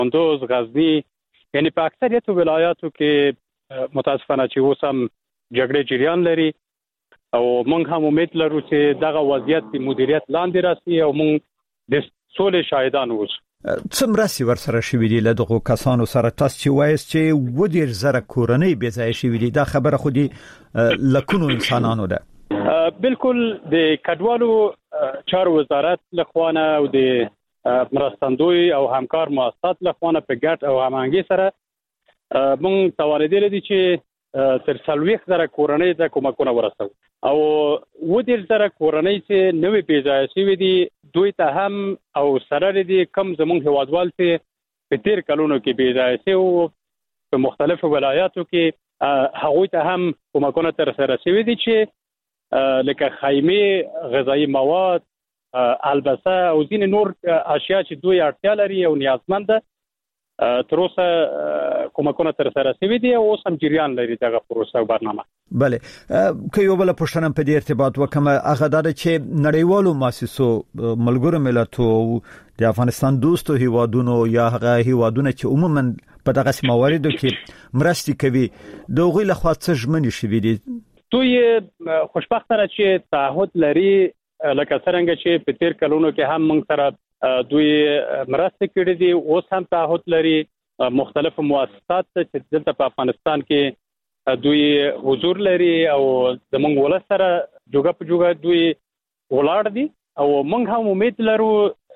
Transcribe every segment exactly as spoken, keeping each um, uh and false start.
کندوز، غزنی، یعنی په اکثریت ولایاتو کې متاسفانه چې اوس هم جګړې جریان لري او موږ هم امید لرو چې دغه وضعیت د مدیریت لاندې راسي او موږ د سولې شاهدان اوسو. څه مرستې ورسره شوې دي له دغو کسانو سره؟ تاسو چې وایست چې اووه دېرش زره کورنۍ بې ځایه شوې دي، دا خبره خو د لکونو انسانانو ده. بالکل د کډوالو چارو وزارت لخوا نه او د مرستندوی او همکار مؤسسات لخوا نه په ګډ او هماهنګي سره موږ توانیدل دي چې تر څلوېښت زره کورنۍ ته کومکونه ورسوو او اووه دېرش زره کورنۍ چې نوې بې ځایه شوي دي دوی ته هم او سره دي کم زموږ هیوادوال چې په تیر کلونو کې بې ځایه شوي په مختلفو ولایاتو کې هغوی ته هم کومکونه ترسره شوي دي چې لکه خیمه، غذایی مواد، البسه او ځینې نور اشیا چې دوی اړتیا لري او نیازمند ده تر اوسه کومکونه ترسره شوي دي او اوس هم جریان لري دغه پروسه او برنامه. بله، که یو بل پوښتنه په دې ارتباط وکم، هغه دا چې نړیوالو مؤسسو، ملګرو ملتونو، د افغانستان دوستو هیوادونو یا هغه هیوادونه چې عموما په دغه مواردو کې مرستې کوي، دوی له خوا څه ژمنې شوي دي؟ دوی خوشبختانه چې تعهد لري، لکه څنګه چې په تیر کلونو کې هم موږ سره دوی مرسته کړې دي، اوس هم تعهد لري. مختلف مؤسسات چې دلته په افغانستان کې دوی حضور لري او زموږ ولس سره جوګه په جوګه دوی ولاړ دي او موږ هم امید لرو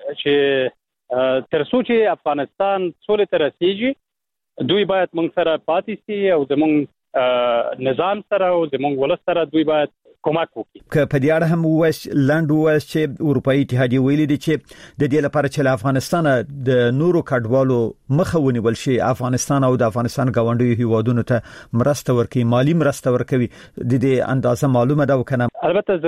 چې تر څو چې افغانستان سولې ته رسیږي دوی باید موږ سره پاتې شي او زموږ نظام سره او زموږ ولس سره دوی باید کومک وکړي. که په دې اړه هم وایي لاند وایي چې اروپאי اتحادیه ویلي دي چې د دې لپاره چې افغانستان د نورو کډوالو مخه ونیول شي، افغانستان او د افغانستان ګاونډیو هیوادونو ته مرسته ورکوي، مالی مرسته ورکوي، د دې اندازه معلومه ده وکنه؟ البته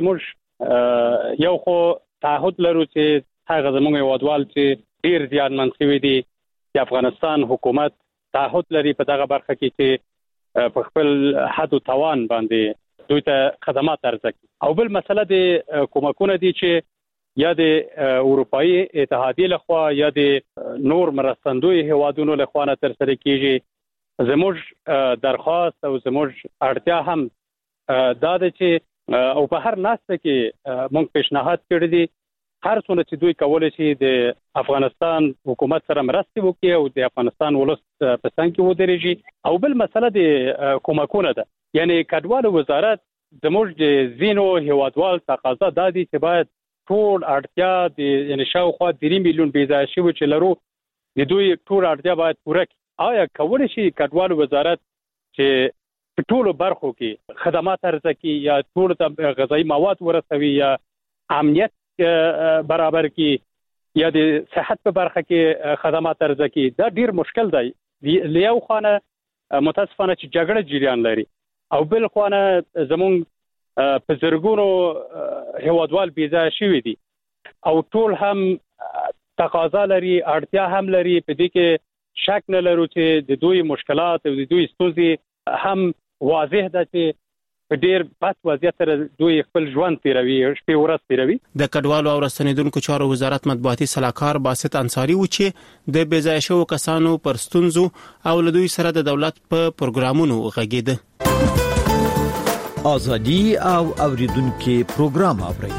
زموږ یو خو تعهد لرو چې هغه زموږ هیوادوال چې ډیر زیانمن شوي دي د افغانستان حکومت تعهد لري په دغه برخه کې چې په خپل حد او توان باندې دوی ته خدمات ارزښت. او بل مسله د کومکونه دي چې یا د اروپאי اتحادیه لخوا یا د نور مرستندوی هیوادونو لخوا نه ترسره کیږي. زموږ درخواست او زموږ اړتیا هم دا ده چې او په هر ناسته کې موږ پیشنهاد کړی دي هر څونه چې دوی کولای شي د افغانستان حکومت سره مرسته وکړي او د افغانستان ولس په څنګ کې ودرېږي. او بل مسله د کومکونه ده، یعنی کډوالو وزارت زموږ د زینو هیوادوال تقاضا دا دي چې باید ټول اړتیا د یعنی شاوخوا درې میلیون بې ځایه شوي چې لرو د دوی ټول اړتیا باید پوره کړي. آیا کولی شي کډوالو وزارت چې په ټولو برخو کې خدمات عرضه کړي یا ټول ته غذایی مواد ورسوي یا امنیت برابر کی یا د صحت په برخه کې خدمات عرضه کی؟ دا ډیر مشکل دی. لیاو خانه متاسفانه چې جګړه جریان لري او بل خانه زمونږ په زرګونو هیوادوال بې ځایه شوي دي او ټول هم تقاضا لري، اړتیا هم لري. په دې کې شک نه لرو چې د دوی مشکلات او د دوی ستونزې هم واضح ده چې په ډیر بد وضعیت سره دوی خپل ژوند تیروي، شپې ورځ تیروي. د کډوالو او راستنیدونکو چارو وزارت مطبوعاتي سلاکار باسط انصاری و چې د بې ځایه شوو کسانو پر ستونزو او له دوی سره د دولت په پروګرامونو غږیده. ازادي او اوریدونکو پروګرام اوري.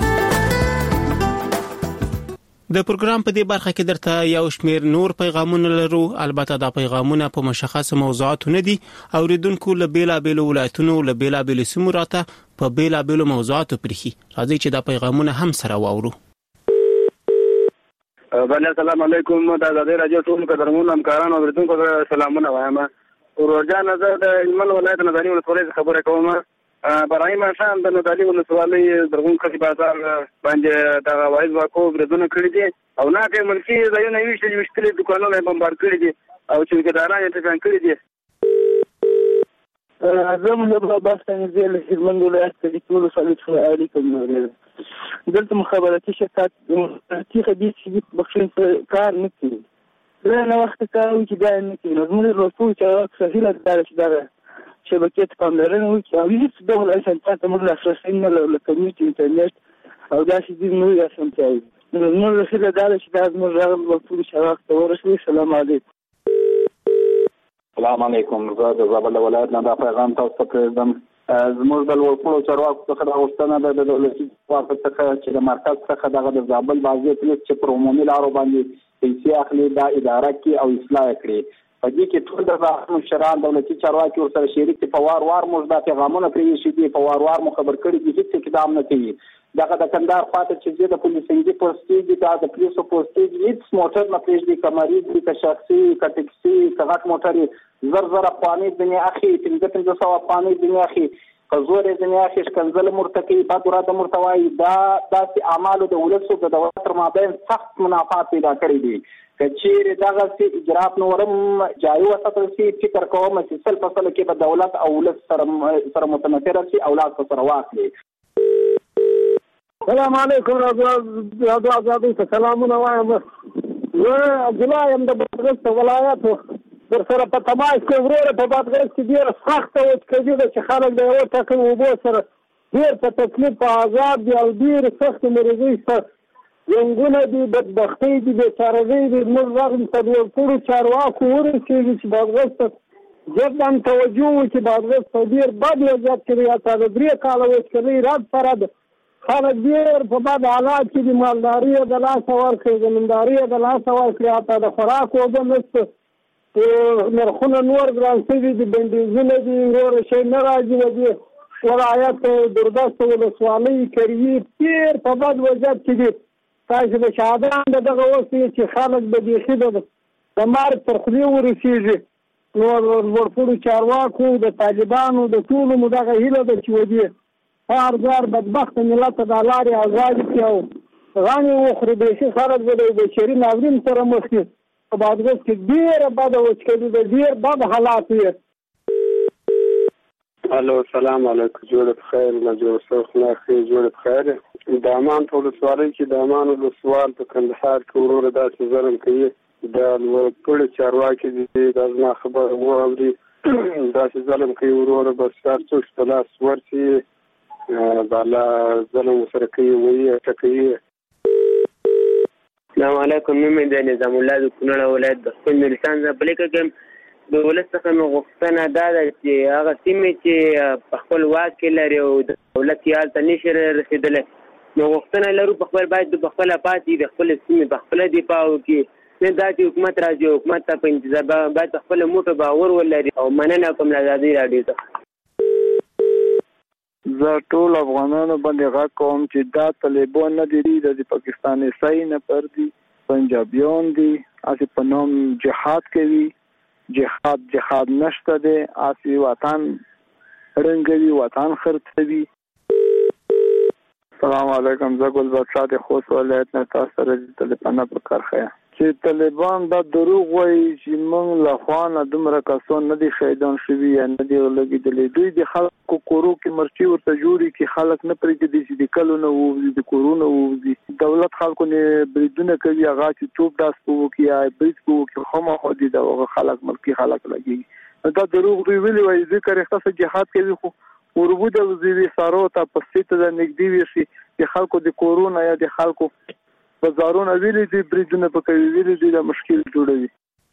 د پروګرام په دې برخه کې درته یو شمیر نور پیغامونه لرو، البته دا پیغامونه په مشخص موضوعاتو نه دي. اوریدونکو له بیلابېلو ولایتونو له بیلابېلو سیمو راته په بیلابېلو موضوعاتو پرخي. راځي چې دا پیغامونه هم سره واورو. بله السلام علیکم، د آزادۍ راډیو ټول قدرمنو همکارانو اوریدونکو سره سلامونه وایم. ورورجان زه د هلمند ولایت نادعلي ولسوالۍ خبره کوم. برای ماښام د نادعلي ولسوالۍ درغون کسي بازار باندې د هوایي ځواکو بریدونه کړي دي او ناکه ملکي ځایونه ویشتل ویشتلي دوکانونه بمبار کړي دي او چوکیداران یې ټکان کړي دي. زه مهربان باستان زه له هلمند ولایت څخه ټول ولسوالۍ علیکم نور دلته مخابراتي شرکت چې خدي چې بخښن کار نه کوي. زه نه وخت کار چې دا نه کوي. نو موږ ورته چې صحیح لاره ده شبکې ته پاملرنه وکړي او هیڅ ډول اسانتیا ته موږ لاسرسی نه لرو لکه کمیونټي انټرنیټ او داسې دي نورې اسانتیاوې. نو موږ رسېده دا ده چې دا زموږ غږ به ټولو چارواکو ته ورسوي. سلام علیکم. السلام علیکم. زه د زابل ولایت نه دا پیغام تاسو ته پرېږدم. زموږ د لوړپوړو چارواکو څخه دا غوښتنه ده د دولتي ځواکو څخه چې د مرکز څخه دغه د زابل بازي پولیس چې پر عمومي لارو باندې پیسې اخلي دا اداره کړي او اصلاح کړي. په دې کې ټول د مشران دولتي چارواکي ورسره شریک دي. په وار وار موږ دا پیغامونه پرېښي دي، په وار وار مو خبر کړي دي، هېڅ اقدام نه کوي. دغه د کندهار خواته چې زه د پولیسنګي پوسټې دي دا د پولیسو پوسټې دي، هېڅ موټر نه پرېږدي، که مریض دي، که شخصي، که ټکسي، که غټ موټر یې زر زر افغانۍ ځینې اخلي، پنځه پنځه سوه افغانۍ ځینې اخلي، که زور یې ځینې اخلي، ښکنځل مو ورته کوي، بد وراده مو ورته وایي. دا داسې اعمالو د ولسو د دولت تر مابین سخت منافات پیدا کړي دي. که چیرې دغسې اجرات نورم جاري وساتل شي، فکر کوم چې سل په سلو کې به دولت او ولس سره سره متنفره شي او لاس په سره واخلي. السلام علیکم. راځو آزادۍ ته سلامونه وایم. زه عبدالله یم د بادغیس ولایت. در سره په تماس کې وروره په بادغیس کې ډېره سخته وچکچي ده چې خلک د یوه ټاکلي اوبو سره ډېر په تکلیف په عذاب دي او ډېرې سختې مریضۍ شته. جنګونه دي، بدبختۍ دي، بېچارهګۍ دي. موږ غواړو چې د لوړپوړو چارواکو ورسېږي چې بادغیس ته جداً توجه وکړي. بادغیس په ډېر بد وضعیت کې دی. حتی د درې کاله وچکچۍ رد سره ده. خلک ډېر په بد حالات کې دي. مالداري یې د لاسه ورکړي، زمینداري یې د لاسه ورکړي، حتی د خوراک اوبه نشته. نرخونه نور ګران شوي دي، بندیزونه دي، نور شی نه راځي. د دې ولایت دوردست ولسوالۍ کریي ډېر په بد وضعیت کې دي. تاسو د شهادان د دغه اوس چې خلک به بیخي د مرګ تر خولې ورسېږي. نو لوړپوړو چارواکو د طالبانو د ټولو مو دغه هیله ده چې ودې هر ځار بدبخته ملت ته دا لارې ازادې کړي او غني وخوري. بیخي خلک به د بشري ناورین سره مخ دي. په بادغیس کې ډېره بده وچکچي ده، ډېر بد حالات وي. الو السلام علیکم. جوړ بخیر. نه جوړ سوخ نه خیر. جوړ بخیر. د امان په ولسوالۍ کې د امان ولسوال په کندهار کې وروره داسې ظلم کوي. د لوړپوړو چارواکي دي دا زما خبره واوري. داسې ظلم کوي وروره. بس هر څوک چې لاس ورسي بالا ظلم سره کوي، وایي ټکوي. السلام علیکم. نوم مې د نظام الله د کونړ ولایت د خپل نورستان ځپلې کې د ولس څخه مې غوښتنه دا ده چې هغه سیمې چې په خپل واک کې لري او د دولت یې هلته نشي رسېدلی، نو غوښتنه لرو په خپل باید په خپله پاتې د خپلې سیمې په خپله دفاع وکړي. نه دا چې حکومت راځي، حکومت ته په انتظار باید په خپله موټو باور ولري. او مننه کوم له ازادۍ راډیو ته. زه ټول افغانانو باندې غږ کوم چې دا طالبان نه دي، د پاکستاني سای نه پر دي، پنجابیان دي، هسې په نوم جهاد کوي. جهاد جهاد نشته دی، هسې وطن رنګوي، وطن خرڅوي. السلام علیکم. زه ګل بادشاه د خوست ولایت نه تاسو سره د طالبانو په کار ښیم چې طالبان دا دروغ وایي چې موږ له خوا نه دومره کسان نه دي شهیدان شوي یا نه دي لګېدلي. دوی د خلکو کورو کې مرچي ورته جوړي چې خلک نه پرېږدي چې د کلو نه ووځي، د کورونو ووځي. دولت خلکو نه بریدونه کوي، هغه چې توپ داس په وکړي یا برید په وکړي، خامخا دي د هغه خلک ملکي خلک لګېږي. دا دروغ دوی ویلي وایي. ځکه رښتا څه جهاد کوي خو وربوده وزیوي سارو ته پسې ته د نږدې وي شي د خلکو د کورونو یا د خلکو بازارونه ویلي دي، بریدونه په کوي ویلي دي، دا مشکل جوړوي.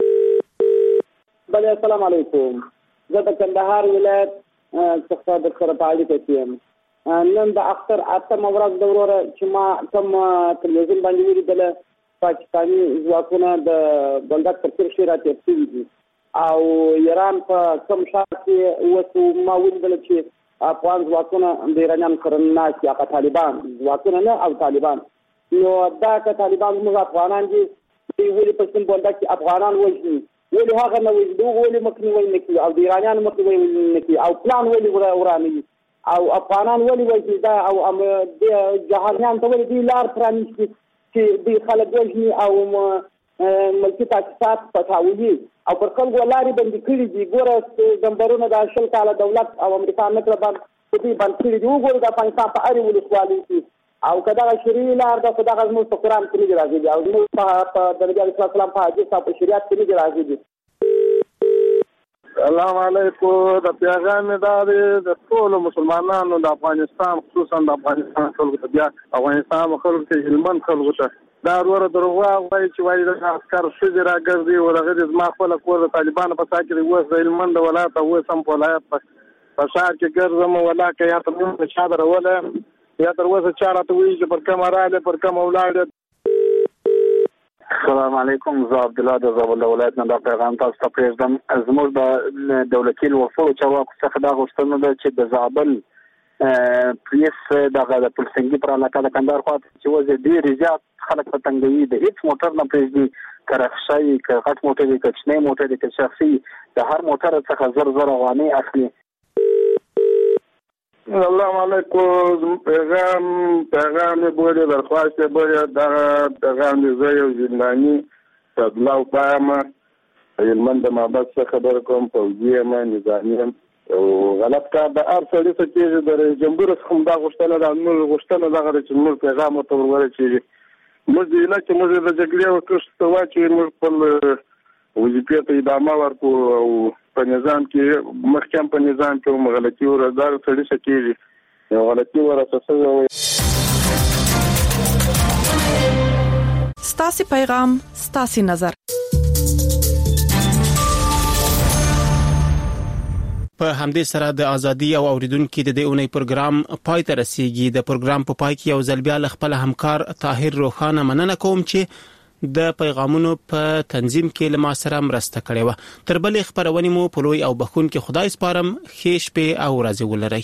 بله السلام علیکم. زه د کندهار ولایت څخه در سره په اړیکه کې یم. نن د اختر اتمه ورځ د وروره چې ما کوم تلویزیون باندې ولیدله پاکستاني ځواکونه د بولدک پر تېر شي راتېر شوي دي او ایران په کوم ښار کې اوس ما ولیدله چې افغان ځواکونه د ایرانیانو سره ناست دي، هغه طالبان ځواکونه نه او طالبان. نو دا که طالبان زموږ افغانان دي، دوی ولې په سیم بولدک کې افغانان وژني؟ ولې هغه نه وژني؟ هغه ولې مخنیوی نه کوي او د ایرانیانو مخنیوی نه کوي او پلان ولې ورانوي او افغانان ولې وژني؟ دا او د جهانیان ته ولې دوی لار پرانیستي چې دوی خلک وژني او ملکي تاسیسات پټاولي او پر خلکو لارې بندې کړي دي. ګوره زمبرونه د شل کاله دولت او امریکا نکره بند په دوی بند کړي دي. وګوره د افغانستان په هرې ولسوالۍ کې او که دغه شرعي لار ده خو دغه زموږ په قرآن کې نه دي راغلي او زموږ په د نبي علیه السلام په حدیث او په شریعت کې نه دي راغلي. السلام علیکم. د پیغام دا دی د ټولو مسلمانانو د افغانستان خصوصا د افغانستان خلکو ته، بیا افغانستان خلکو ته، هلمند خلکو ته دا ورور دروغ وایي چې وایي د عسكر شوزي راګرځي او دغه د ما خپل کور د طالبانو په ساکي وس د هلمند ولایت او سم په ولایت په شهر کې ګرځم ولا کې یا ته مو چادر ولا یا تر اوسه چاره ته وایي چې پر کوم رااله پر کوم ولاړ. السلام علیکم، زه عبد الله د زابل ولایت نه دا پیغام تاسو ته پرېږدم. زموږ د دولتي وفو چارواکو څخه دا غوښتنه ده چې د زابل پولیس دغه د پلسنګي پر علاقه د کندهار خواته چې وځي ډېر زیات خلک په تنګوي، د هیڅ موټر نه پرېږدي، که رخصایي که غټ موټر وي که کوچنی موټر وي که شخصي، د هر موټر څخه زر زر افغانۍ اخلي. السلام علیکم. پیغام پیغام بوله درخواست بوله دا پیغام زه یو زنداني تبلاو پامه هلمند مابس خبر کوم فوجي ما نظامي او غلط کار د ار سړي څخه چې د جمهور څخه دا غوښتنه د نور غوښتنه دغه چې نور پیغام ته ورول چې موږ د نه چې موږ د جګړې او کښته واچو موږ په وظیفه ته ادامه ورکو او په نظام کې محکم په نظام کې مغلطي او رضا سړي سکیږي یو غلطي ورسره. ستاسي پیغام ستاسي نظر. په همدې سره د ازادي او اوریدونکو د دې اونۍ پروګرام پای ته رسیدي. د پروګرام په پای کې یو ځل بیا خپل همکار طاهر روخانه مننه کوم چې د پیغامونو په تنظیم کې له ما سره مرسته کړې و. تر بلې خبرونه مو په لوی او بخون کې خدای سپارم. ښه شپه او ورځ ولرئ.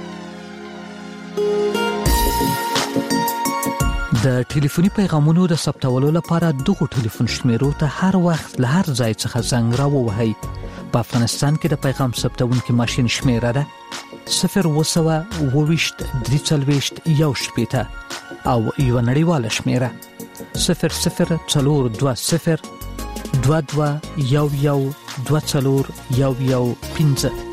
د ټلیفوني پیغامونو د ثبتولو لپاره دغه ټلیفون شمیرو ته هر وخت له هر ځای څخه زنګ راووهئ. په افغانستان کې د پیغام ثبتونکو ماشين شمیره ده صفر وسوه وویشت درې څلوېښت یو شپېته او یو نړیواله شمیره صفر صفر څلور دوه صفر دوه دوه یو یو دوه څلور یو یو پنځه.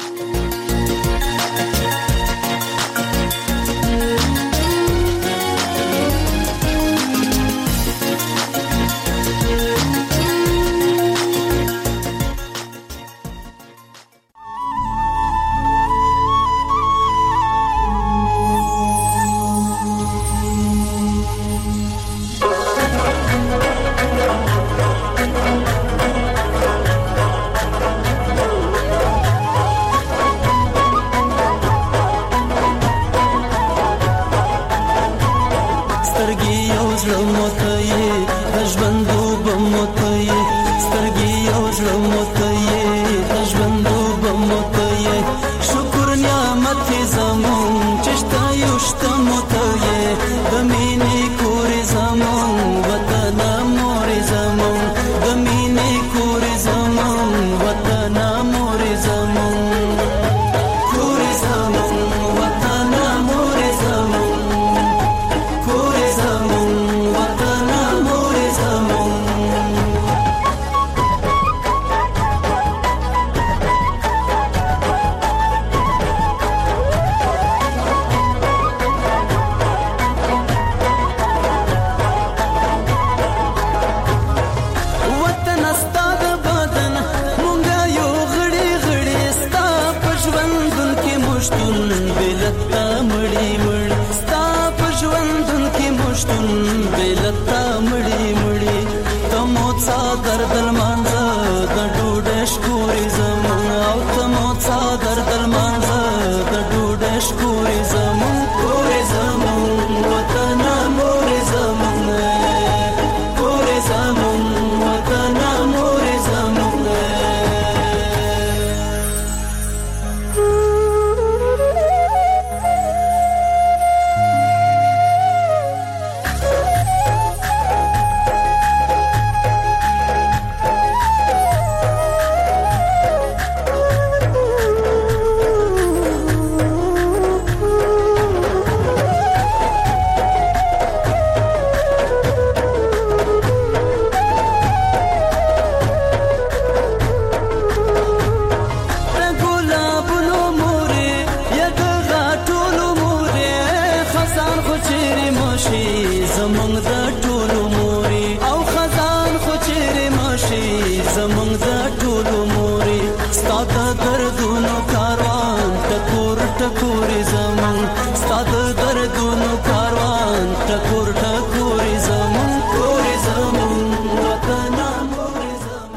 زمونږ د ټولو موري او خزان خو چیرې ماشي زمونږ د